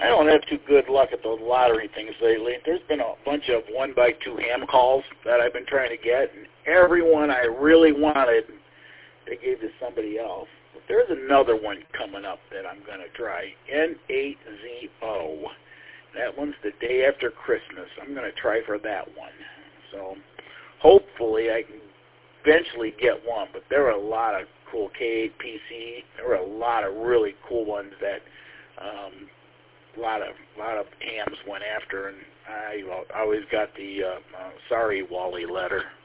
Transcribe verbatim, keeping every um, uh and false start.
I don't have too good luck at those lottery things lately. There's been a bunch of one by two ham calls that I've been trying to get, and every one I really wanted, they gave to somebody else. But there's another one coming up that I'm going to try, N eight Z O. That one's the day after Christmas. I'm going to try for that one. So hopefully I can eventually get one, but there are a lot of cool K eight P C. There are a lot of really cool ones that um, a lot of lot of hams went after, and I always got the uh, uh, sorry Wally letter.